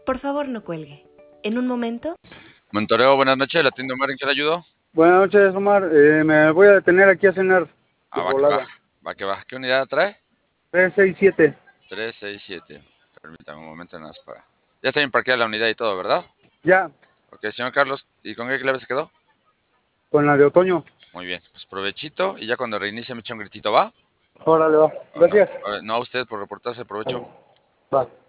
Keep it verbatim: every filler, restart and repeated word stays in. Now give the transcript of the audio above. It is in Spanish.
Por favor, no cuelgue. En un momento... Montoreo, buenas noches, la tienda Omar, ¿en qué le ayudo? Buenas noches, Omar. Eh, me voy a detener aquí a cenar. Ah, va que va, Volada. va que va. ¿Qué unidad trae? tres seis siete. tres seis siete. Permítame un momento nada más para... Ya está bien parqueada la unidad y todo, ¿verdad? Ya, Ok, señor Carlos, ¿y con qué clave se quedó? con la de otoño. Muy bien, pues provechito y ya cuando reinicie me echa un gritito, ¿va? Órale, va. ¿O no? Gracias. A ver, no a usted por reportarse, provecho. Va.